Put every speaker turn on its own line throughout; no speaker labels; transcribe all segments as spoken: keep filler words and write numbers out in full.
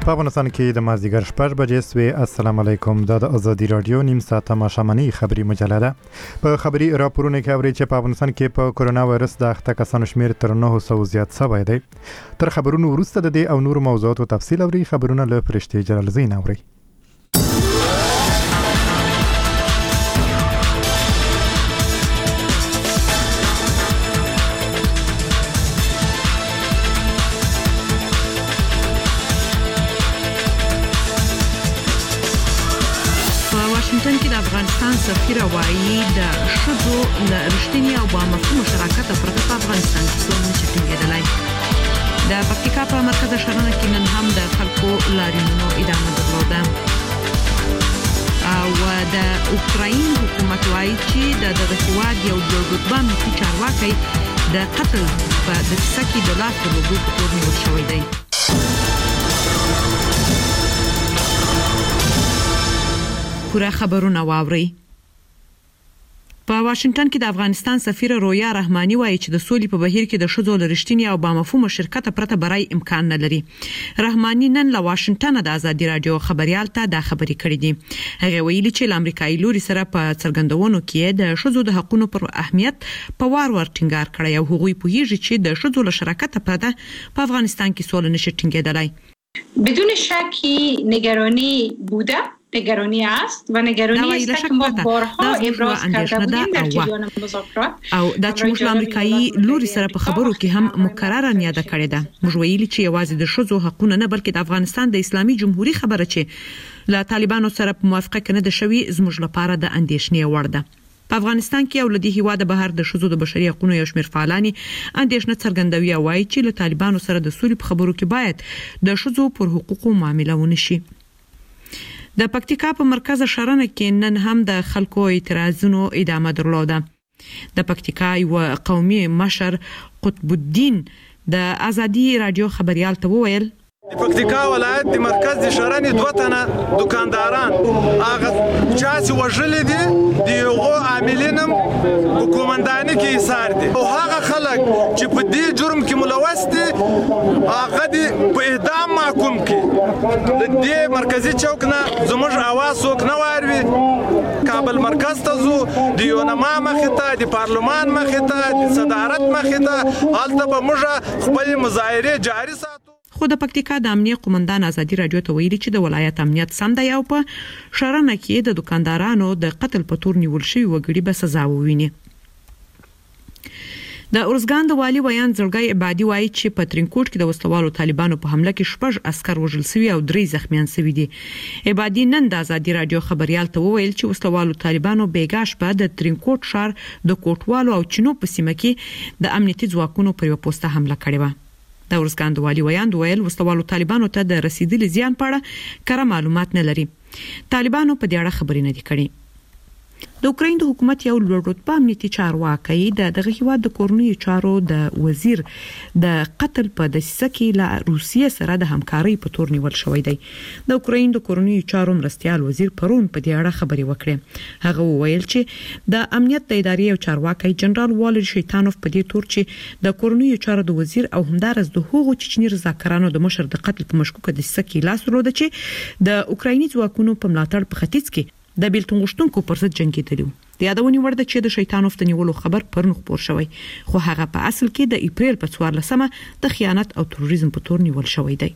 په افغانستان کې د مازدیګر شپږ بجې سوې. السلام علیکم. دا د ازادي رادیو نیم ساعته ماښامنۍ خبري مجله ده. په خبري راپورونه کې اوري چې په افغانستان کې په کورونا وایرس د اخته کسانو شمیر تر نه سوه زیات شوی دی. تر خبرونو وروسته د دې او نور موضوعاتو تفصیل اوري. خبرونه له فرشتي جلال زین اوري.
واشنگټن کې د افغانستان سفیر وایي د شذو له رښتینی او با مفهوم شراکت پرته په افغانستان کې څه نشي کېدلای. د پکتیکا په مرکز شهرونه کې نن هم د خلکو لاریونونو ادامه درلوده او د اوکراین حکومت وایي چې د دغه هیواد یو جوړجوړ ملي چارواکي د قتل په د سکي د لاس په لوګو په تور نیول شوی دی. پوره خبرونه واوري. په واشنگټن کې د افغانستان سفیر رویا رحماني وایي چې د سولې په بهیر کې د شذو لرښتینی او با مفهوم شرکت پرته برای امکان نه لري. رحماني نن له واشنگټن د ازادي رادیو خبريال ته دا خبرې کړې دي. هغه ویلي چې امریکایي لوري سره په څرګندونو کې د شذو د حقوقو پر اهمیت په وار ور ټینګار کړی او هغوی په هیڅ چې د شذو له شراکت پرته په افغانستان کې سول نشي ټینګېدلای.
بدون شکی نگرانی بوده نگرانی است و نگرانی است که ما بارها ابراز کرده بودیم در جریان مذاکرات
او د چموش امریکایي لوري سره په خبرو کې هم مکرره یاد کړی ده. موږ ویلي چې یوازې د شذو حقوقونه نه بلکې د افغانستان د اسلامي جمهوریت خبره چې له طالبانو سره په موافقه کنه د شوی زموږ لپاره د اندېښنې وړ ده. په افغانستان کې ولدي هیواد بهر د شذو د بشري حقوقو یو شمېر فعالانی اندېښنه څرګندوي او وايي چې له طالبانو سره د سولې په خبرو کې باید د شذو پر حقوقو معامله ونشي. د پکتیکا په مرکز شهرونه کې نن هم د خلکو اعتراضونو ادامه درلوده. د پکتیکا یو قومي مشر قطب الدین د ازادي رادیو خبريال ته وویل
د پکتیکا ولایت د مرکز د شهرنې دوه تنه دکانداران هغه چاسي وژلې دي د یو عاملینم حکومتداني کې ایثار دي او هغه خلک چې په دې جرم کې ملوث دي هغه دي په اعدام محکوم کې. د دې مرکزی چوک نه زموږ اواز څوک نه واروي. کابل مرکز ته زو د یونما مخې ته د پارلمان مخې ته د صدارت مخې ته هلته به موږ خپل مظاهره جاري ساتو.
خو د پکتیکا د امنیت قومندان ازادي رادیو ته ویلي چې د ولایت امنیت سم دی او په شهرونه کې د دکاندارانو د قتل په تور نیول شوی وګړي به سزا وویني. د اورزګان د والی ویان زړګي عبادي وایي چې په ترینکوټ کې د وسلوالو طالبانو په حمله کې شپږ عسكر وژل شوي او درې زخمیان شوي دي. عبادي نن د ازادي رادیو خبريال ته وویل چې وسلوالو طالبانو بیګاش په د ترینکوټ ښار د کوټوالو او چینو په سیمه کې د امنیتي ځواکونو پر یو پوسټه حمله کړې و. د اورزګان د والی ویان ویل وسلوالو طالبانو ته د رسیدلي زیان په اړه کره معلومات نه لري. طالبانو په دې اړه خبرې نه دي کړې. د اوکراین د حکومت یو لوړ رتبه امنیتي چارواکي د دغه هیواد د کورنیو چارو د وزیر د قتل په دسیسه کې له روسیې سره د همکارۍ په تور نیول شوی دی. د اوکراین د کورنیو چارو مرستيال وزیر پرون په دې اړه خبرې وکړې. هغه وویل چې د امنیت د ادارې او چارواکي جنرال والر شیطانوف په دې تور چې د کورنیو چارو د وزیر او همدارس د هغو چچنی رضاکارانو د مشر د قتل په مشکوکه دسیسه کې لاس درلود چې د اوکرایني ځواکونو په ملاتړ په ختیځ کې د بیلتون غشتونکو پر ضد جنگیدلی. د یادونې وړ ده چې د شیطانوف د نیولو خبر پرنو خبر شوی خو هغه په اصل کې د اپریل په څوارلسمه د خیانت او تروریزم په تور نیول شوی دی.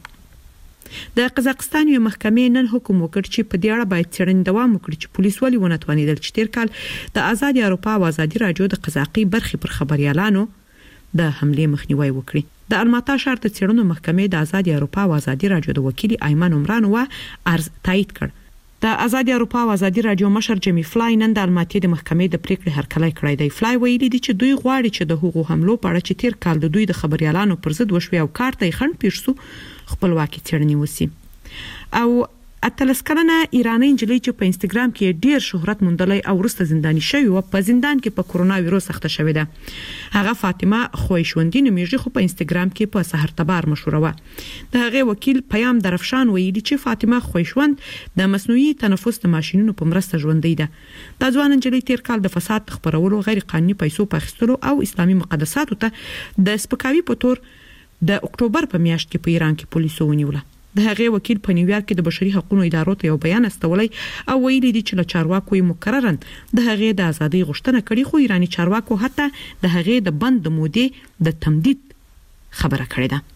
د قزاقستان یو محکمې نن حکم وکړ چې په دې اړه باید څېړنې دوام وکړي چې پولیس ولې ونه توانیدل چې تیر کال د آزادي اروپا او آزادي رادیو د قزاقي برخې پر خبريالانو د حمله مخنیوي وکړي. د الماتا ښار ته څېړنو محکمې د آزادي اروپا او آزادي رادیو د وکیل ایمن عمران و عرض تایید کړ. د آزادي اروپا او آزادي رادیو مشر جیمی فلای نن د الماتې د محکمې د پریکړې هرکلی کړی دی. فلای ویلي دی چې دوی غواړي چې د هغو حملو په اړه چې تیر کال د دوی د خبريالانو پر ضد وشوي او کار ته خنډ پیښ شو خپلواکي څېړنې وسی. او اتلس کلنه ایرانی انجلۍ چې په انستګرام کې ډیر شهرت موندلای او ورسته زنداني شوی او په زندان کې په کورونا وایرس اخته شوې ده. هغه فاطمه خویشوندی نومیږي خو په انستګرام کې په سحر تبار مشهوره و. د هغه وکیل پیام درفشان ویلي چې فاطمه خویشوند د مصنوعي تنفس د ماشينونو په مرسته ژوندۍ ده. د ځوان انجلۍ تیر کال د فساد خبرولو غیر قانوني پیسو په اخیستلو او اسلامي مقدساتو ته د سپکاوي په تور د اکتوبر په میاشت کې په ایران کې پولیسو ونیوله. د هغې وکیل په نیویارک کې د بشري حقوقو ادارو ته یو بیان استولی او ویلي دی چې له چارواکو یې مکررن د هغې د ازادۍ غوښتنه کړې، خو ایرانی چارواکو حتی د هغې د بند مودې د تمدید خبره کړې ده.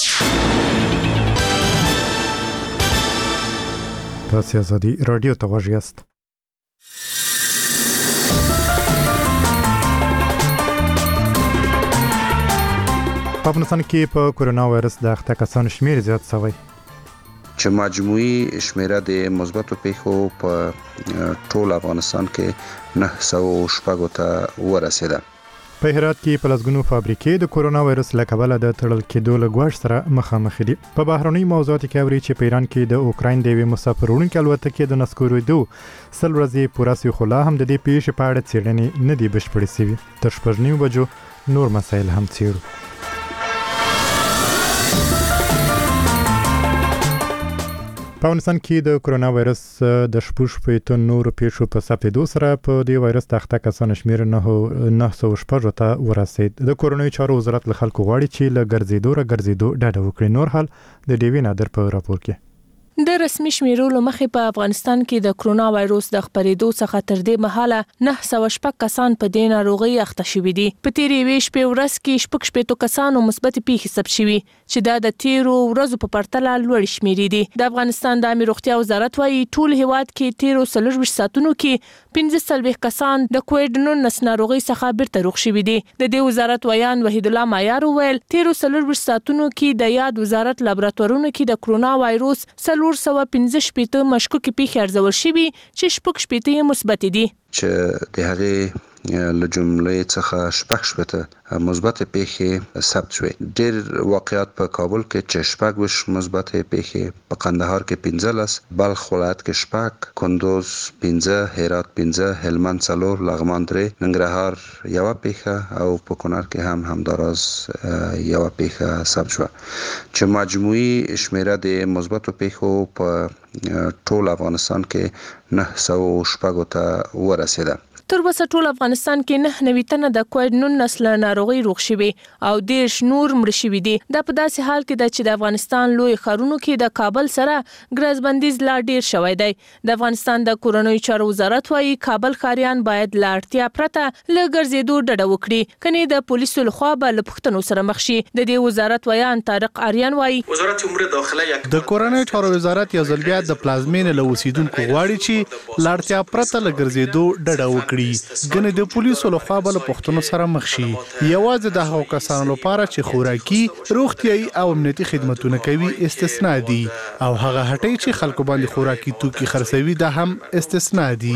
تاسو ازادي رادیو ته غوږ یاست. په افغانستان کې په کورونا وایرس د اخته کسانو شمیر زیات شوی
چې مجموعي شمیره د مثبتو پیښو په ټول افغانستان کې نه سوه شپږ ته ورسیده.
په هرات کې په لسګونو فابریکې د کورونا وایرس له کبله د تړل کېدو له ګواښ سره مخامخ دي. په بهرنیو موضوعاتو کې اوري چې په ایران کې د اوکراین د یوې مسافروړونکو الوتکې د نسکورېدو سل ورځې پوره شوې، خو لا هم د دې پیښې په اړه څېړنې نه دي بشپړې شوې. تر شپږ نیمو بجو نور مسایل هم څېړو. په افغانستان کې د کورونا وایرس د شپږ شپېته نورو پیښو په ثبتېدو سره په دې وایرس د اخته کسانو شمېر نه سوه شپږ ته ورسېد. د کورونایي چارو وزارت له خلکو غواړي چې له ګرځېدو را ګرځېدو ډډه وکړي. نور حال د ډیوي نادر په راپور کې.
د رسمي شمیرولو مخې په افغانستان کې د کرونا وایروس د خپرېدو څخه تر دې مهاله نه سوه شپږ کسان په دې ناروغۍ اخته شوي دي. په تیرې یوې شپې ورځ کې شپږ شپېتو کسانو مثبت پیښې ثبت شوي چې دا د تیرو ورځو په پرتله لوړ شمیرې دي. د افغانستان د عامه روغتیا وزارت وايي ټول هیواد کې تیرو څلوېښت ساعتونو کې پنځه څلوېښت کسان د کووډ نولس ناروغۍ څخه بیرته روغ شوي دي. د دې وزارت ویان وحید الله مایار وویل تیرو څلوېښت ساعتونو کې د یاد وزارت لابراتوارونو کې د کرونا وایروس څلور سوه پنځه شپېته مشکوکې پیښې ارزول شوي چې شپږ شپېته یې مثبت دي.
چې د هغې له جملې څخه شپږ شپېته مثبت پیښې ثبت شوې. ډېر واقعات په کابل کې چې شپږ ویشت مثبت پیښې، په قندهار کې پنځلس، بلخ ولایت کې شپږ، کندوز پنځه، هرات پنځه، هلمند څلور، لغمان درې، ننګرهار یوه پیښه او په کونړ کې هم همداراز یوه پیښه ثبت شوه چې مجموعي شمیره د مثبتو پیښو په ټول افغانستان کې نه سوه شپږ ته ورسېده.
تر اوسه ټول افغانستان کې نه نوي تنه د کووډ نولس له ناروغۍ روغ شوي او دېرش نور مړه شوي دي. دا په داسې حال کې ده چې د افغانستان لوی ښارونو کې د کابل سره ګرځبندیز لا ډېر شوی دی. د افغانستان د کورونایي چارو وزارت وايي کابل ښاریان باید له اړتیا پرته له ګرځېدو ډډه وکړي، کنې د پولیسو لخوا به له پوښتنو سره مخ شي. د دې وزارت ویان طارق آریان وايي
وزارت امور داخله د کورونایي چارو وزارت یو ځل بیا د پلازمینې له اوسیدونکو غواړي چې له اړتیا پرته له ګرځېدو ډډه وکړي، ګنې د پولیسو لخوا بل پښتنو سره مخ شي. یوازې د هغو کسانو لپاره چې خوراکي، روغتيایي او امنیتي خدماتونه کوي استثناء دي او هغه هټۍ چې خلکو باندې خوراکي توکي خرڅوي دا هم استثناء دي.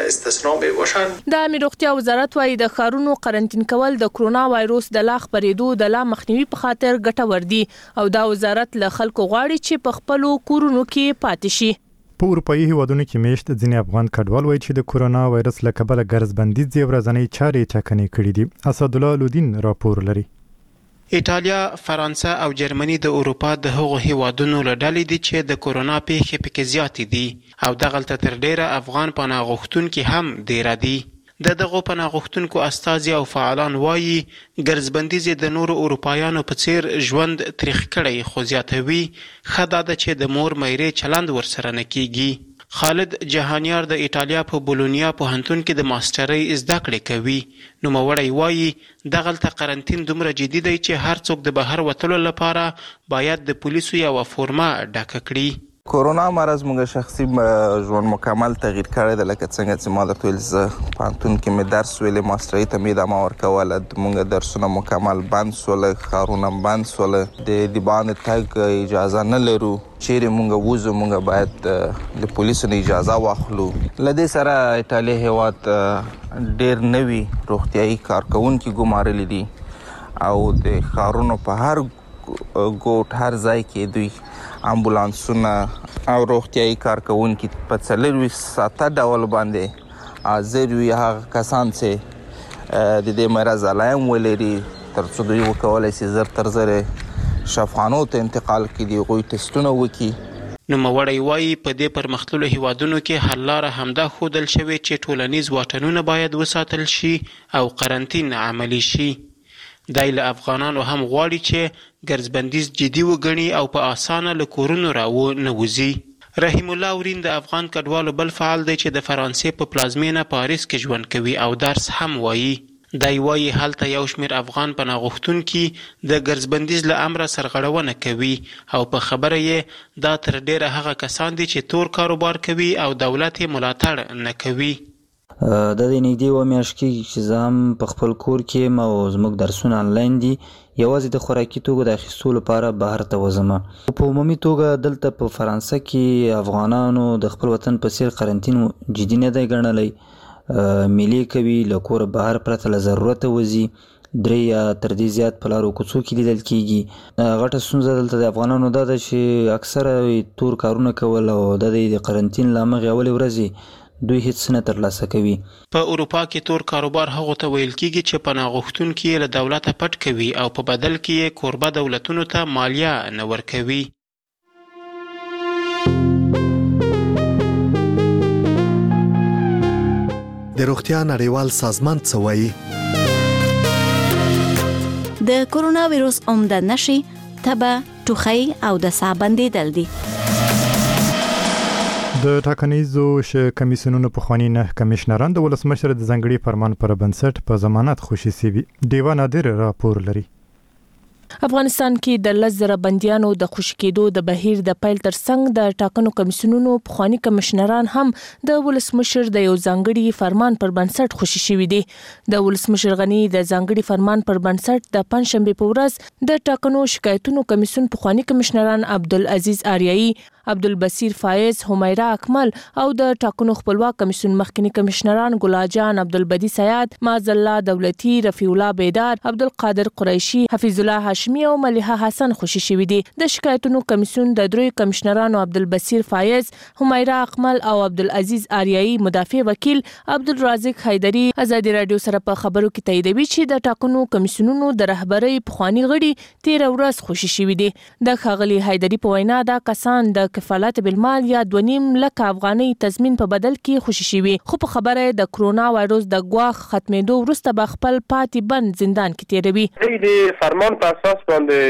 د امنیتي روغتیا وزارت وايي د ښارونو قرنټین کول د کرونا وایروس د لا خپرېدو د لا مخنیوي په خاطر ګټور دي او دا وزارت له خلکو غواړي چې په خپلو کورونو کې پاتې شي.
په اروپایي هیوادونو کې میشت ځینې افغان کډوال وایي چې د کورونا وایرس له کبله ګرځبندیز یې ورځنۍ چارې ټاکنې کړې دي. اسدالله لودین راپور لري.
ایټالیا، فرانسه او جرمني د اروپا د هغو هیوادونو له ډلې دي چې د کورونا پیښې پکې زیاتې دي او دغلته تر ډیره افغان پناه غوښتونکي هم ډیره دي. د دغو پناه غوښتونکو استازي او فعالان وایي ګرځبندیز د نورو اروپایانو په څیر ژوند تریخ کړی، خو زیاتوي ښه دا ده چې د مور میرې چلند ورسره نه کیږي. خالد جهانیار د ایټالیا په بولونیا پوهنتون کې د ماسټرۍ زده کړې کوي. نوموړی وایي دغلته قرنټین دومره جدي دی چې هر څوک د بهر وتلو لپاره باید د پولیسو یوه فورمه ډکه کړي.
کورونا مرض موږ شخصي ژوند مکمل تغییر کړی دی، لکه څنګه چې ما درته ویل زه پوهنتون کې مې درس ویلې، ماسټرۍ ته مې ادامه ورکوله، موږ درسونه مکمل بند سوله، ښارونه بند سوله، د د باندې تګ اجازه نه لرو، چیرې موږ وځو موږ باید د پولیسو نه اجازه واخلو. له دې سره ایټالیا هیواد ډېر نوي روغتیایي کارکوونکي ګمارلي دي او د ښارونو په هر ګوټ هر ځای کې دوی امبولانسونه او روغتیایي کارکوونکي په څلورویشت ساعته ډول باندې حاضر وي، هغه کسان چې د دې مرض علایم ولري تر څو دوی وکولی شي زر تر زره شفاخانو ته انتقال کړي، د هغوی ټسټونه وکړي.
نوموړی وایي په دې پرمختللو هیوادونو کې حل لاره همدا ښودل شوې چې ټولنیز واټنونه باید وساتل شي او قرنټین عملي شي. دای له افغانانو هم غواړي چې ګرځبندیز جدي وګڼي او په اسانه له کورونو راو نه وځي. رحیم الله ورین د افغان کډوالو بل فعال دی چې د فرانسې په پلازمینه پاریس کې ژوند کوي او درس هم وایي. دای وایي هلته یو شمېر افغان پناه غوښتونکي د ګرځبندیز له امره سرغړونه کوي او په خبره یې دا تر ډیره هغه کسان دي چې تور کاروبار کوي او دولت یې ملاتړ نه کوي.
د دې نږدې و میاشت کې چې زه هم په خپل کور کې یم او زموږ درسونه آنلاین دي، یوازې د خوراکي توکو د اخیستو لپاره بهر ته وځم. په عمومي توګه دلته په فرانسه کې افغانانو د خپل وطن په څیر قرنطین جدي نه دی ګڼلی. میلې کوي، له کوره بهر پرته له ضرورته وځي، درې یا تر دې زیات په لارو کوڅو کې لیدل کېږي. غټه ستونزه دلته د افغانانو دا ده چې اکثره تور کارونه کول او د دې قرنطین له امله اولې ورځې دوی هیڅ نه ترلاسه کوي.
په اروپا کې تور کاروبار هغو ته ویل کېږي چې پناه غوښتونکي یې له دولته پټ کوي او په بدل کې یې کوربه دولتونو ته مالیه نه ورکوي.
د روغتیا نړیوال سازمان څه وایي؟
د کورونا ویروس عمده نښې تبه، ټوخی او د ساه بندیدل دي.
د ټاکنیزو کمیسیونونو پخواني نه کمشنران د ولسمشر د ځانګړي فرمان پر بنسټ په ضمانت خوشي سوي. ډیوا نادر راپور لري.
افغانستان کې د لس زره بندیانو د خوشي کېدو د بهیر د پیل ترڅنګ د ټاکنو کمیسیونونو پخواني کمشنران هم د ولسمشر د یو ځانګړي فرمان پر بنسټ خوشي شوي دي. د ولسمشر غنی د ځانګړي فرمان پر بنسټ د پنځشنبه په ورځ د ټاکنو شکایتونو کمیسیون پخواني کمشنران عبدالعزیز آریایی، عبدالبصیر فایز، حمیرا اکمل او د ټاکنو خپلواک کمیسیون مخکنی کمشنران ګلاجان عبدالبدی سیاد، معاذ الله دولتی، رفیع الله بیدار، عبدالقادر قریشی، حفیظ الله هاشمی او ملیحه حسن خوشي شوي دي. د شکایتونو کمیسیون د دروي کمشنرانو عبدالبصیر فایز، حمیرا اکمل او عبدالعزیز آریایی مدافع وکیل عبدالرازق حیدری ازادي رادیو سره په خبرو کې تاییدوي چې د ټاکنو کمیسیونونو د رهبرۍ پخواني غړي تیر ورځ خوشي شوي دي. د ښاغلي حیدری په وینا دا کسان د کفالت بالمال یا دوه نیم لک افغاني تضمین په بدل کې خوشي شوي، خو په خبره د کرونا وایروس د ګواښ ختمېدو وروسته به خپل پاتې بند زندان کې تیروي.
د فرمان په اساس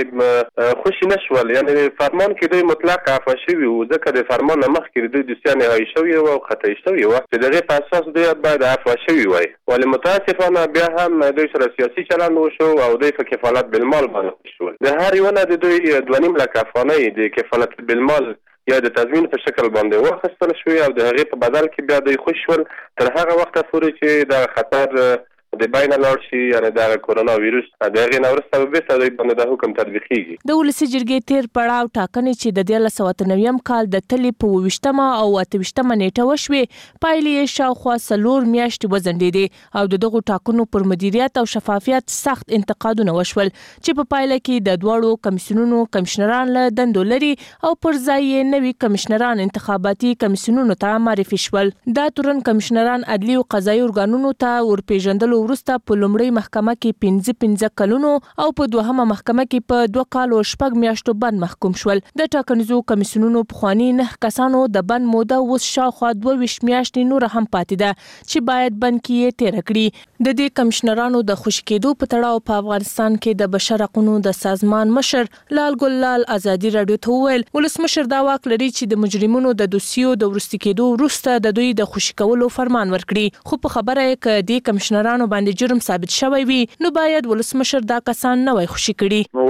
باندې خوشي نشول، یعنی فرمان کې دوی مطلق عفو شوي وو، ځکه د فرمان نه مخکې دوی دوسیان نهایی شوي وو او خطا شوي وو چې دغه په اساس دوی باید عفو شوي وای. ولې متاسفانه بیا هم دوی سره سیاسي چلند وشو او دوی په کفالت بالمال باندې شول. د هر یو نه د دوی دوه نیم لک افغانۍ د کفالت بالمال یا د تضمین په شکل باندې واخیستل شوی او د هغې په بدل کې بیا دوی خوش شول تر هغه وخته پورې چې د خطر د بین لاړ شي، یعنی د کرونا ویروس د هغې نه وروسته به بیرته دوی باندې د حکم تطبیق کیږي.
د ولسي جرګې تیر پړاو ټاکنې چې د دیارلس سوه اته نوي کال د تلې په اووه ویشتمه او اته ویشتمه نیټه وشوې، پایلې یې شاوخوا څلور میاشتې وځنډېدې او د دغو ټاکنو پر مدیریت او شفافیت سخت انتقادونه وشول چې په پایله کې د دواړو کمیسیونونو کمشنران له دندو لري او پر ځای یې نوي کمشنران انتخاباتي کمیسیونونو ته معرفي شول. دا تورن کمشنران عدلي او قضایي ارګانونو ته ورپېژندلو وروسته په لومړۍ محکمه کې پنځه پنځه کلونو او په دوهمه محکمه کې په دوه کالو شپږ میاشتو بند محکوم شول. د ټاکنیزو کمیسیونونو پخواني نه کسانو د بند موده اوس شاوخوا دوه ویشت میاشتې نور هم پاتې ده چې باید بند کې یې تېره کړي. د دې کمشنرانو د خوشي کېدو په تړاو په افغانستان کې د بشر حقوقو د سازمان مشر لال ګل لال ازادي رادیو ته وویل ولسمشر دا واک لري چې د مجرمینو د دوسیو د وروستي کېدو وروسته د دوی د خوشي کولو فرمان ورکړي، خو په خبره یې ک دې کمشنرانو باندې جرم ثابت شوی وي نو باید ولسمشر دا کسان نه وای خوشي کړي.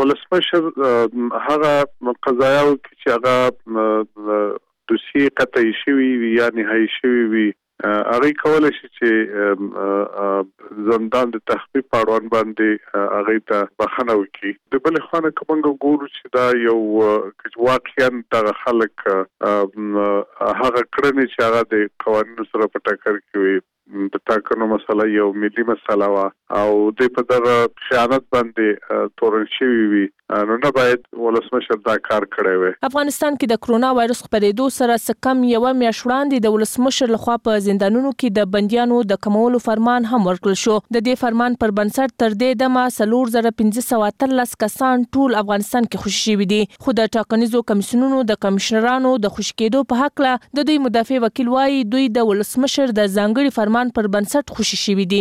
ولسمشر هغه قضایاو چې هغه دوسیه قطعي شوی وي یا نهایی شوی وي هغه کولای شي چې زندان د تخفیف اړوند باندې هغه ته بخښنه وکړي. د بل خانه کومه ګورو چې دا یو واقعیا د خلک هغه کړنې چې هغه د قوانینو سره په ټکر کې وي، د ټاکنو مسله یو ملي مسله وه او دوی په دغه خیانت باندې تورن شوي وي، نو نه باید ولسمشر دا کار کړی وي.
افغانستان کې د کرونا وایروس خپرېدو سره څه کم یوه میاشت وړاندې د ولسمشر لخوا په زندانونو کې د بندیانو د کمولو فرمان هم ورکړل شو. د دې فرمان پر بنسټ تر دې دمه څلور زره پنځه سوه اتلس کسان ټول افغانستان کې خوشي شوي دي، خو د ټاکنیزو کمیسیونونو د کمشنرانو د خوشي کېدو په هکله د دوی مدافع وکیل وایي دوی د ولسمشر د ځانګړي فرمان پر بنسټ خوشي شوي دي.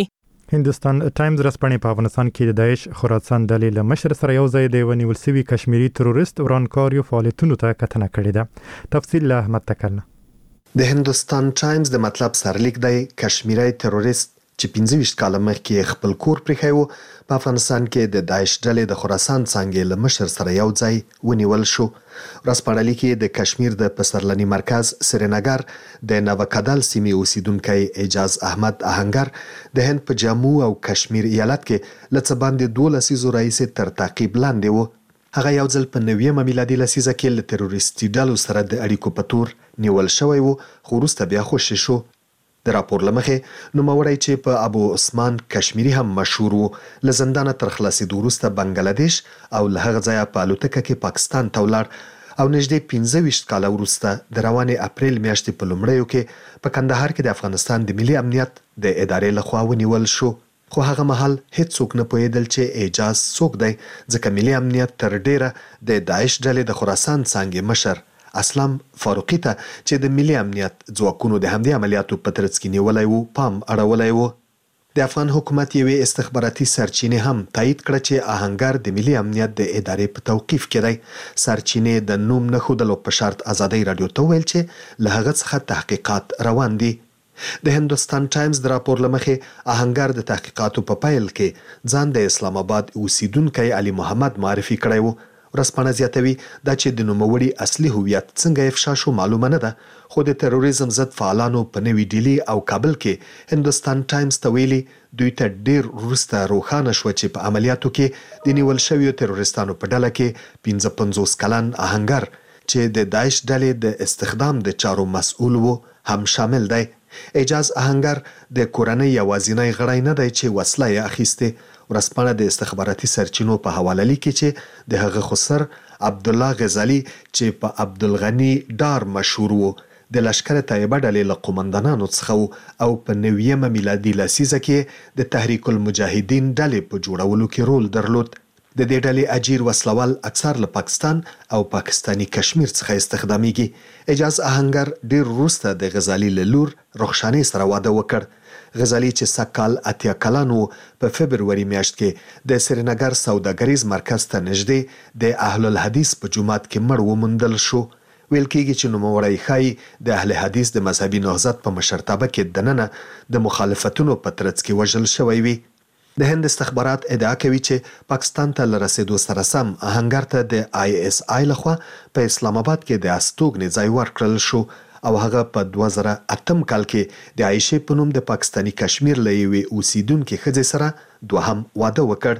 هندستان ټایمز رسپانې په افغانستان کې د داعش خراسان ډلې له مشر سره یو ځای د ونیول شوي کشمیري تروریست ورانکاریو فعالیتونو ته کتنه کړې ده. تفصیل له احمد تکلنه.
د هندستان ټایمز د مطلب سرلیک دی کشمیري تروریست چې پنځه ویشت کاله مخکې خپل کور پرېښی و په افغانستان کې د داعش ډلې د خراسان څانګې له مشر سره یو ځای ونیول شو. ورځپاڼه لیکي د کشمیر د پسرلني مرکز سرینگر د نوکدل سیمې اوسیدونکی اعجاز احمد آهنګر د هند په جموں او کشمیر ایالت کې له څه باندې دوه لسیزو راهیسې تر تعقیب لاندې و. هغه یو ځل په نویمه میلادي لسیزه کې له تروریستي ډلو سره د اړیکو په تور نیول شوی و خو وروسته بیا خوشي شو. د راپور له مخې نوموړی چې په ابو عثمان کشمیري هم مشهور و له زندانه تر خلاصېدو وروسته بنګلادیش او له هغه ځایه په الوتکه کې پاکستان ته ولاړ او نږدې پنځه ویشت کاله وروسته د روانې اپریل میاشتې په لومړیو کې په کندهار کې د افغانستان د ملي امنیت د ادارې لخوا ونیول شو. خو هغه مهال هیڅوک نه پوهېدل چې اعجاز څوک دی ځکه ملي امنیت تر ډیره د داعش ډلې د خراسان څانګې مشر اسلام فاروقي ته چې د ملي امنیت ځواکونو د همدې عملیاتو په ترڅ کې نیولی و پام اړولی و. د افغان حکومت یوې استخباراتي سرچینې هم تایید کړه چې آهنګر د ملي امنیت د ادارې په توقیف کې دی. سرچینې د نوم نه ښودلو په شرط ازادۍ راډیو ته وویل چې له هغه څخه تحقیقات روان دي. د هندوستان ټایمز د راپور له مخې آهنګر د تحقیقاتو په پیل کې ځان د اسلام آباد اوسیدونکی علي محمد معرفي کړی و. ورځپاڼه زیاتوي دا چې د نوموړي اصلي هویت څنګه افشا شو معلومه نه ده خو د تروریزم ضد فعالانو په نوي ډیلی او کابل کې هندوستان ټایمز ته ویلي دوی ته ډیر وروسته روښانه شوه چې په عملیاتو کې د نیول شویو تروریستانو په ډله کې پنځه پنځوس کلن آهنګر چې د داعش ډلې د استخدام د چارو مسؤل و هم شامل دی. اعجاز آهنګر د کورنۍ یوازینی غړی نه دی چې وسله یې اخیستې. ورځپاڼه د استخباراتي سرچینو په حواله لیکي چې د هغه خسر عبدالله غزالي چې په عبدالغني ډار مشهور و د لشکر طیبه ډلې له قومندانانو څخه او په نویمه میلادي لسیزه کې د تحریک المجاهدین ډلې په جوړولو کې رول درلود. د دې ډلې اجیر وسلوال اکثر له پاکستان او پاکستانی کشمیر څخه استخدامیږي. اعجاز آهنګر ډیر وروسته د غزالي له لور رخشانې سره واده وکړ. غزالي چې سکال اتیا کلن و په فبروري میاشت کې د سرینگر سوداګریز مرکز ته نږدې د اهل الحدیث په جومات کې مړ وموندل شو. ویل کېږي چې نوموړی ښایي د اهل حدیث د مذهبي نهضت په مشرتابه کې دننه د مخالفتونو په ترڅ کې وژل شوی وي. د هند استخبارات ادعا کوي چې پاکستان ته له رسېدو سره سم آهنګر ته د آی اس آی لخوا په اسلام آباد کې د استوګنې ځای ورکړل شو او هغه په دوه زره اتم کال کې د عایشې په نوم د پاکستانی کشمیر له یوې اوسیدونکې ښځې سره دوهم واده وکړ.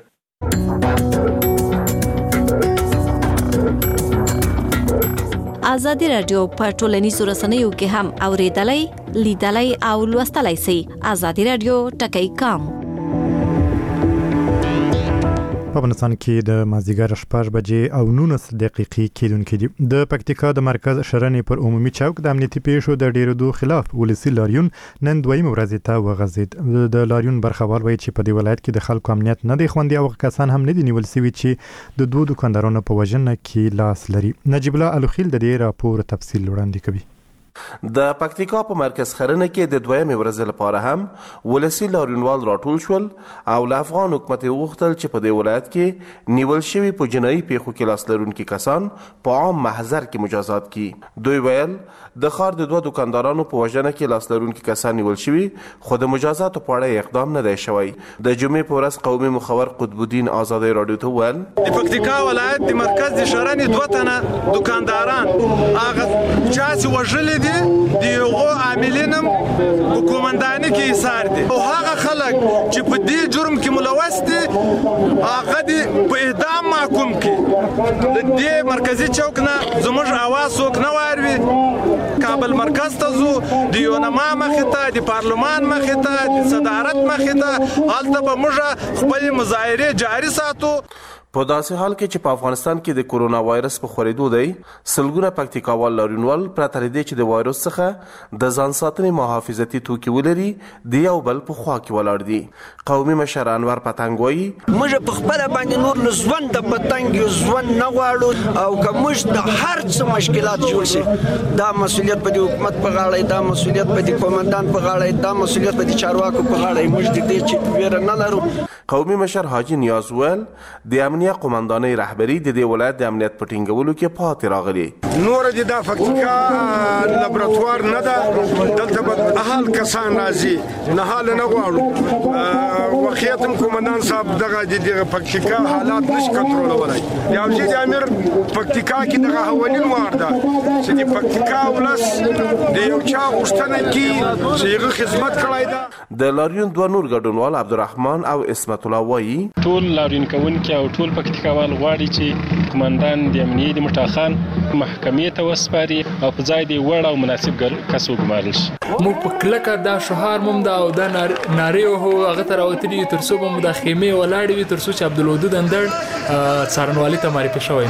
ازادي راډیو په ټولنیزو رسنیو کې هم اوریدلای لیدلای او لوستلای شئ. ازادي راډیو ټکی کام
په افغانستان کې د مازدیګر شپږ بجې او نولس دقیقې کېدونکې دي. د پکتیکا د مرکز شرنې پر عمومي چوک د امنیتي پیښو د ډیرېدو خلاف ولسي لاریون نن دویمه ورځ ته وغځېد. د لاریون برخوال وایي چې په دې ولایت کې د خلکو امنیت نه دی خوندي او کسان هم نه دي نیول شوي چې د دوه دکاندارانو په وژنه کې لاس لري. نجیب الله الوخیل د دې راپور تفصیل وړاندې کوي.
د پکتیکا په مرکز خرنه کې د دویمې ورځې لپاره هم ولسي لاریونوال راټول شول او له افغان حکومت وغوښتل چې په دې ولایت کې نیول شوي په جنایي پیښو کې لاس لرونکي کسان په عام محضر کې مجازات کړي. دوی ویل د ښار د دوه دکاندارانو په وژنه کې لاس لرونکي کسان نیول شوي خو د مجازاتو په اړه اقدام نه دی شوی. د جمعې په ورځ قومي مخور قطب الدین ازادي راډیو ته وویل
د پکتیکا ولایت د مرکز د شرنې دوه تنه دکانداران هغه چا چې وژلي د یوغو عاملینم په کومنداني کې ایثار دي او هغه خلک چې په دې جرم کې ملوث دي هغه دې په اعدام محکوم کړي. د دې مرکزي چوک نه زموږ اواز څوک نه واوري. کابل مرکز ته ځو د یونما مخې ته د پارلمان مخې ته د صدارت مخې ته هلته به موږ خپلې مظاهرې جاري ساتو.
په داسې حال کې چې په افغانستان کې د کورونا وایرس په خورېدو دی، سلګونه پکتیکاوال لاریونوال پرته له دې چې د وایرس څخه د ځان ساتنې محافظتي توکي ولري د یو بل په خوا کې ولاړ دي. قومي مشر انور پتنګ وایي
موږ په خپل باندې نور له ژوند د پتنګ یو ژوند نه غواړو او که موږ د هر څه مشکلات جوړ شي دا مسؤلیت په دې حکومت په غاړه، دا مسؤلیت په دې قومندان په غاړه، دا مسؤلیت په دې چارواکو په غاړه. موږ د دې چې ویره نه لرو.
قومي مشر حاجی نیاز ویل د امنیه قومندانۍ رهبری د دې ولایت د امنیت په ټینګولو کې پاتې راغلي.
نور د دا فکتیکا لابراتوار نه ده، دلته به اهل کسان راځي، نه حال نه غواړو. واقعیت قومندان صاحب دغه د فکتیکا حالات نش کنټرولولای. یو چې د امیر فکتیکا کې دغه حوالین وارده چې د فکتیکا ولس د یو چا غوښتنه کې چې هغه خدمت کړای ده.
د لاریون دوه نور ګډونوال عبدالرحمن او اسمت الله وایي
ټول لاریون کوونکي او ټول پکتیکاوال غواړي چې قومندان د امنیې د مټاخان محکمې ته وسپاري او په ځای دی وړ او مناسب کس وګمارل شي.
موږ په کلکه دا شعار مم دا او دا نارې وهو هغه ته راوتلي تر څو مو د خیمې ولاړې وي تر څو چې عبدالودود اندړ څارنوالي ته معرفي شوی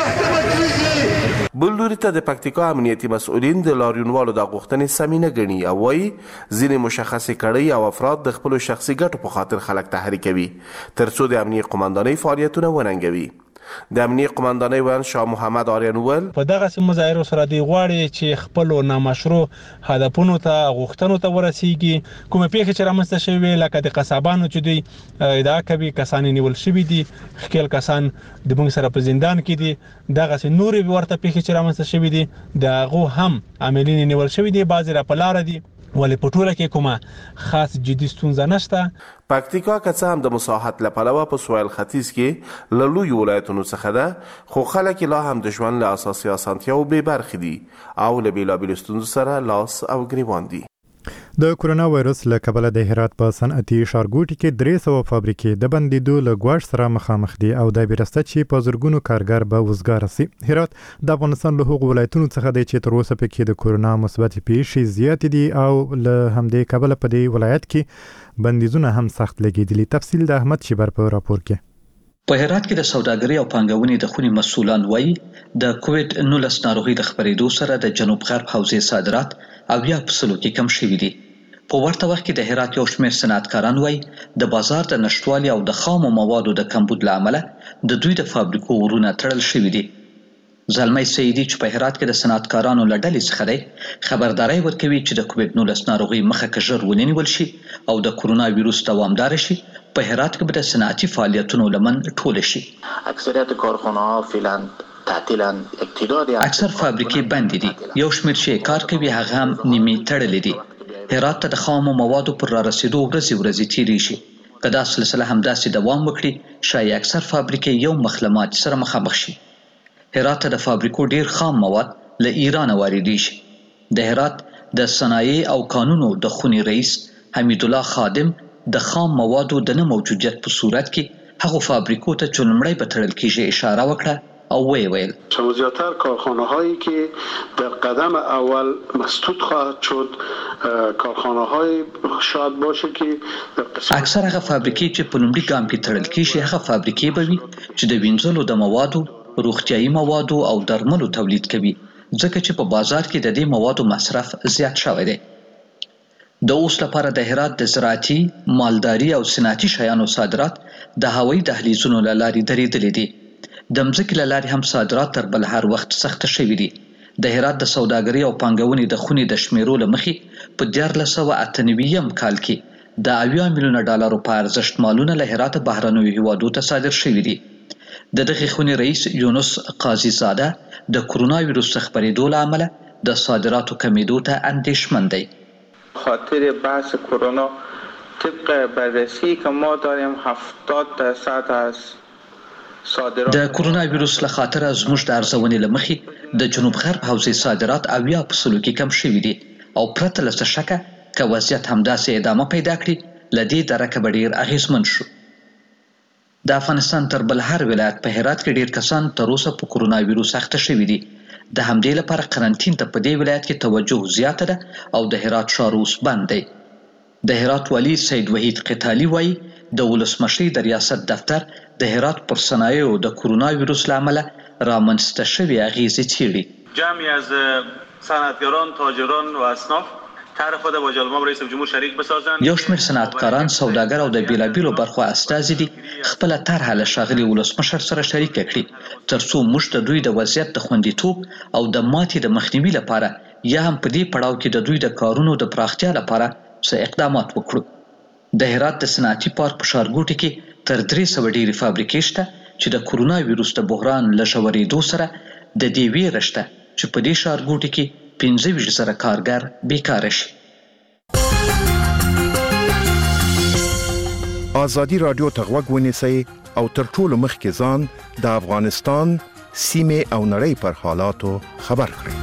نه.
بل لوري ته د پکتیکا امنیتي مسؤلین د لاریونوالو د غوښتنې سمې نه ګڼي او وایي ځینې مشخصې کړۍ او افراد د خپلو شخصي ګټو په خاطر خلک تحریکوي تر څو د امنیې قومندانۍ فعالیتونه وننګوي. د امنیې قومندانۍ ویان شاه محمد آریان ویل
په دغسې مظاهرو سره دوی غواړي چې خپلو نامشروع هدفونو ته غوښتنو ته ورسیږي. کومې پیښې چې رامنځته شوې لکه د قصابانو چې دوی ادعا کوي کسان نیول شوي دي، ښکېل کسان د موږ سره په زندان کې دي، دغسې نورې ورته پیښې چې رامنځته شوي دي د هغو هم عاملین نیول شوي دي، بعضې را په لاره دي، ولې په ټوله کې کومه خاص جدي ستونزه نشته.
پکتیکا که څه هم د مساحت له پلوه په سویل ختیځ کې له لویو ولایتونو څخه ده، خو خلک لا هم د ژوند له اساسي اسانتیاوو بې برخې دي او له بېلابېلو ستونزو سره لاس او ګریوان دي.
د کورونا وایرس له کبله د هرات په صنعتي ښارګوټي کې درې سوه فابریکې د بندېدو له ګواښ سره مخامخ دي او دا بیرسته چې په زرګونو کارګر به وزګاره سي. هرات د افغانستان له هغو ولایتونو څخه دی چې تر اوسه پکې د کورونا مثبت پیښې زیاتې دي او له همدې کبله په دې ولایت کې بندیزونه هم سخت لګېدلي. تفصیل د احمد شیبر په راپور کې.
په هرات کې د سوداګرۍ او پانګونې د خونې مسؤلان وایي د کووډ نولس ناروغي د خپرېدو سره د جنوب غرب حوزې صادرات اویا په سلو کې کم شوي دي. په ورته وخت کې د هرات یو شمېر صنعتکاران وایي د بازار د نشتوالي او د خامو موادو د کمبود له امله د دوی د فابریکو ورونه تړل شوي دي. زلمی سیدي چې په هرات کې د صنعتکارانو له ډلې څخه دی خبرداری ورکوي چې د کووډ نولس ناروغي مخه که ژر ونیول شي او د کورونا ویروس دوامدار شي په هرات کې به د صنعتي فعالیتونو لمن ټوله شي.
اکثریت کارخانه‌ها فعلا تعطیلن، اقتدار
اکثر فابریکې بند دي، یو شمېر چې کار کوي هغه هم نیمې تړلې دي. هرات ته د خامو موادو پر را رسیدو ورځې ورځې تیریږي. که دا سلسله همداسې دوام وکړي شایي اکثر فابریکې یو مخ له ماتې سره مخامخ شي. هرات ته د فابریکو ډیر خام مواد له ایران واردېږي. د هرات د صنایع او کانونو د خونې رئیس حمید الله خادم د خام موادو د نه موجودیت په صورت کې هغو فابریکو ته چې لومړی به تړل کېږي اشاره وکړه او وی ویل
زیاتر کارخانه هایی که در قدم اول مسدود خواهد شد کارخانه های شاید باشه که
اکثر هغه فابریکې چې په لومړي ګام کې تړل کېږي هغه فابریکې به وي چې د وینځلو د موادو، روغتیایي موادو او درملو تولید کوي ځکه چې په بازار کې د دې موادو مصرف زیات شوی دی. د اوس لپاره د هرات د زراعتي، مالداري او صنعتي شیانو صادرات د هوایي دهلیزونو له لارې درېدلي دي. د مځکې له لارې هم صادرات تر بل هر وخت سخته شوي دي. د هرات د سوداګرۍ او پانګونې د خونې د شمیرو له مخې په دیارلس سوه اته نوي کال کې د اویا میلیونه ډالرو په ارزښت مالونه له هراته بهرنیو هیوادو ته صادر شوي دي. د دغې خونې رئیس یونس قاضي زاده د کورونا ویروس څخه خپرېدو له امله د صادراتو کمیدو ته اندېښمن دی.
خاطر بحث کرونا طبق بررسی که ما داریم هفتاد درصد از صادرات
د کورونا ویروس له خاطره زموږ د ارزونې له مخې د جنوب غرب حوزې صادرات اویا په سلو کې کم شوي دي او پرته له څه شکه که وضعیت همداسې ادامه پیدا کړي له دې درکه به ډېر اغېزمن شو. د افغانستان تر بل هر ولایت په هرات کې ډېر کسان تر اوسه په کورونا ویروس اخته شوي دي. د همدې لپاره قرنطین ته په دې ولایت کې توجه زیاته ده او د هرات ښار اوس بند دی. د هرات والي سید وحید قتالي وایي د ولسمشرۍ د ریاست دفتر د هرات پر صنایعو د کرونا ویروس له امله رامنځته شوې اغیزې څیړي.
جمعی از صنعتگران، تاجران و اصناف طرح خود با جلال رئیس جمهور شریک بسازند.
یو شمېر صنعتکاران، سوداګر او د بیلابیلو برخو استازي دي خپله طرحه له ښاغلي ولسمشر سره شریکه کړي تر څو موږ د دوی د وضعیت د خوندیتوب او د ماتې د مخنیوي لپاره یا هم په دې پړاو کې د دوی د کارونو د پراختیا لپاره څه اقدامات وکړو. د هرات د صنعتي پارک په ښارګوټي کې تر درې سوه ډېرې فابریکې شته چې د کرونا ویروس د بحران له ژورېدو سره د دې ویره شته چې په دې ښارګوټي کې پنځه ویشت زره کارګر بیکاره شي.
ازادي راډیو ته غوږ ونیسئ او تر ټولو مخکې ځان د افغانستان سیمې او نړۍ پر حالاتو خبر کړئ.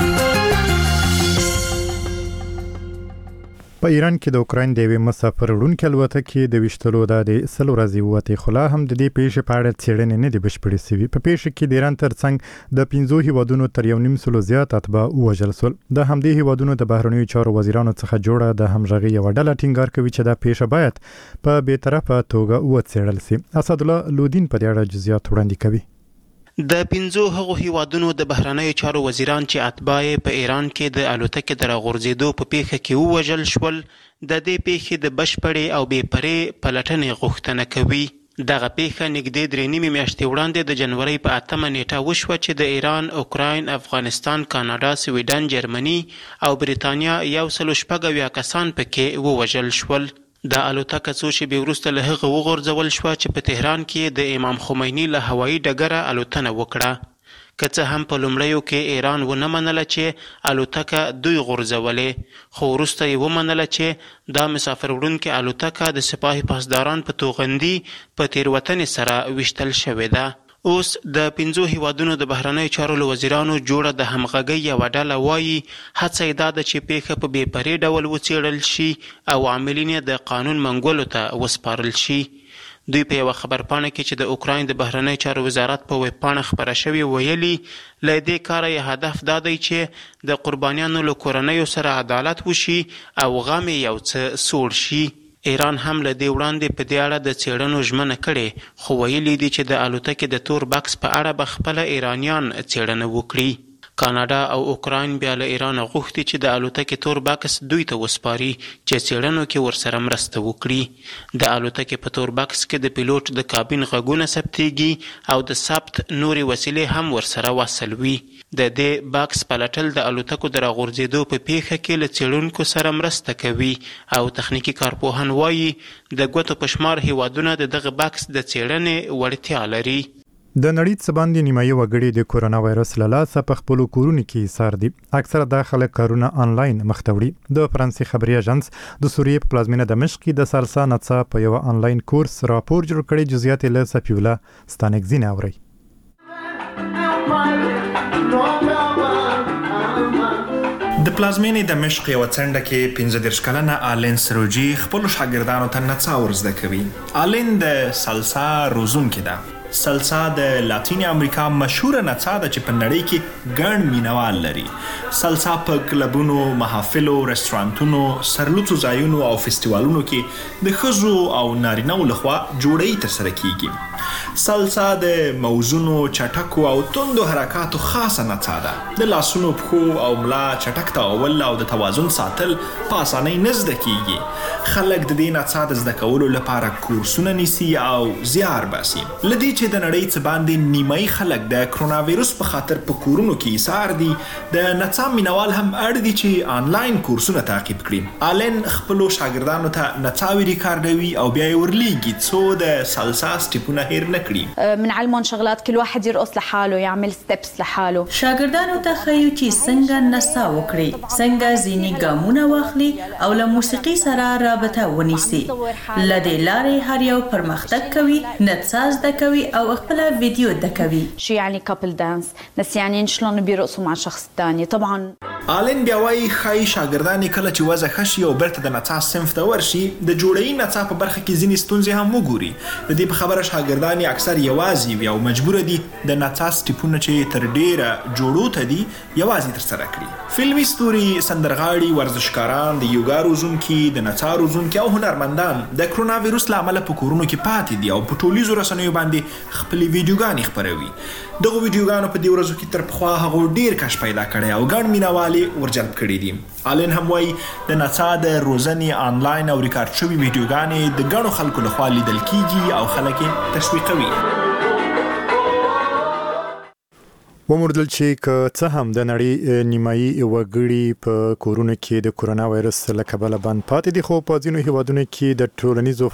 په ایران کې د اوکراین د یوې مسافر وړونکي الوتکې د ویشتلو د سل ورځې ووتې، خو لا هم د دې پیښې په اړه څېړنې نه دي بشپړې سوي. په پیښه کې د ایران ترڅنګ د پنځو هیوادونو تر یو نیم سلو زیات اتباع ووژل سول. د همدې هیوادونو د بهرنیو چارو وزیرانو څخه جوړه د همغږۍ یوه ډله ټینګار کوي چې دا پیښه باید په بېطرفه توګه وڅېړل سي. اسدالله لودین په دې اړه جزئیات وړاندې کوي.
د پنځو هغو هیوادونو د بهرنیو چارو وزیران چې اتباع په ایران کې د الوتکې د راغورځېدو په پیښه کې ووژل شول، د دې پیښې د بشپړې او بې پرې پلټنې غوښتنه کوي. دغه پیښه نږدې درې نیمې میاشتې وړاندې د جنورۍ په اتمه نیټه وشوه چې د ایران، اوکراین، افغانستان، کاناډا، سویډن، جرمني او بریتانیا یو سلو شپږ اویا کسان پکې ووژل شول. د الوتکه څو شېبې وروسته له هغه وغورځول شوه چې په تهران کې د امام خمیني له هوایي ډګره الوتنه وکړه. که څه هم په لومړیو کې ایران ونه منله چې الوتکه دوی غورځولې، خو وروسته یې ومنله چې دا مسافر وړونکې الوتکه د سپاه پاسداران په توغندي په تېروتنې سره ویشتل شوې ده. اوس د پنځو هیوادونو د بهرنیو چارو له وزیرانو جوړه د همغږۍ یوه ډله وایي هڅه یې دا ده چې پیښه په بې پرې ډول وڅېړل شي او عاملین یې د قانون منګولو ته وسپارل شي. دوی په یوه خبرپاڼه کې چې د اوکراین د بهرنیو چارو وزارت په ویبپاڼه خپره شوې ویلي له دې کاره یې هدف دا دی چې د قربانیانو له کورنیو سره عدالت وشي او غم یې یو څه سوړ شي. ایران هم له دې وړاندې په دې اړه د څېړنو ژمنه کړې، خو ویلي دي چې د الوتکې د تور بکس په اړه به خپله ایرانیان څېړنه وکړي. کاناډا او اوکراین بیا له ایران غوښتي چې د الوتکې تور بکس دوی ته وسپاري چې څېړنو کې ورسره مرسته وکړي. د الوتکې په تور بکس کې د پیلوټ د کابین غږونه ثبتېږي او د ثبت نورې وسیلې هم ورسره وصل وي. د دې بکس پلټل د الوتکو د راغورځېدو په پیښه کې له څېړونکو سره مرسته کوي او تخنیکي کارپوهان وایي د ګوتو په شمار هیوادونه د دغه بکس د څېړنې وړتیا لري.
د نړۍ څه باندې نیمایي وګړي د کورونا وایرس له لاسه په خپلو کورونو کې ایسار دي. اکثره دا خلک کارونه آنلاین مخته وړي. د فرانسې خبري اژانس د سوریې په پلازمینه دمشق کې د سالسا نڅا په یو آنلاین کورس راپور جوړ کړی. جزئیات له سفیولا ستانکزین اوري.
د پلازمینې دمشق یو څنډه کې پنځه دېرش کلنه آلین سروجي خپلو شاګردانو ته نڅا ورزده کوي. آلین د سالسا روزونکې ده. سالسا د لاتین امریکا مشهوره نڅا ده چې په نړۍ کې ګڼ مینوال لري. سالسا په کلبونو، محافلو، رستورانتونو، سرلوڅو ځایونو او فستیوالونو کې د ښځو او نارینه‌و لخوا جوړی ترسره کیږي. سالسا د موزونو، چټکو او توندو حرکاتو خاصه نڅا ده. د لاسونو، پښو او ملا چټک تاول او د توازن ساتل په اسانۍ نه زده کیږي. خلک د دې نڅا د زده کولو لپاره کورسونه نیسي او زیار باسي. له دې چې د نړۍ څه باندې نیمایي خلک د کرونا ویروس په خاطر په کورونو کې ایسار دي، د نڅا مینوال هم اړ دي چې آنلاین کورسونه تعقیب کړي. آلین خپلو شاګردانو ته نڅاوې ریکارډوي او بیا یې ورلیږي څو د سالسا سټیپونه هیر نه کړي.
بنعلمهم شغلات كل واحد يرقص لحاله، يعمل ستيبس لحاله.
شاګردانو ته ښیو چې څنګه نڅا وکړي، څنګه ځینې ګامونه واخلي او له موسیقي سره رابطه ونیسي. له دې لارې هر یو پرمختګ کوي، نڅا زده کوي او خپل ویډیو د کوي.
شو يعني كابل دانس؟ ناس يعني شلون بيرقصوا مع شخص ثاني. طبعا
آلن بیا وایي ښایي شاګردان کله چې وضع ښه شي او بیرته د نڅا صنف ته ورشي د جوړوي نڅا په برخه کې ځینې ستونزې هم وګوري. د دې په خبره شاګردان اکثر یوازې وي او مجبوره دي د نڅا سټیپونه چې تر ډیره جوړو ته دي یوازې ترسره کړي. فلمي ستوري، سندرغاړي، ورزشکاران، د یوګا روزونکي، د نڅا روزونکي او هنرمندان د کرونا ویروس له امله په کورونو کې پاتې دي او په ټولیزو رسنیو باندې خپلې ویډیوګانې خپروي. دغو ویډیوګانو په دې ورځو کې تر پخوا هغو ډیر کش پیدا کړی او ګڼ مینوال ورجلب کړي دي. آلن هم وایي د نڅا د روزنې آنلاین او ریکارډ شوي ویډیوګانې د ګڼو خلکو لخوا لیدل کیږي او خلک یې تشویقوي.
وموردل چې که څه هم د نړۍ نیمایي وګړي په کورونو کې د کرونا وایرس له کبله بند پاتې دي، خو په ځینو هیوادونو کې د ټولنیزو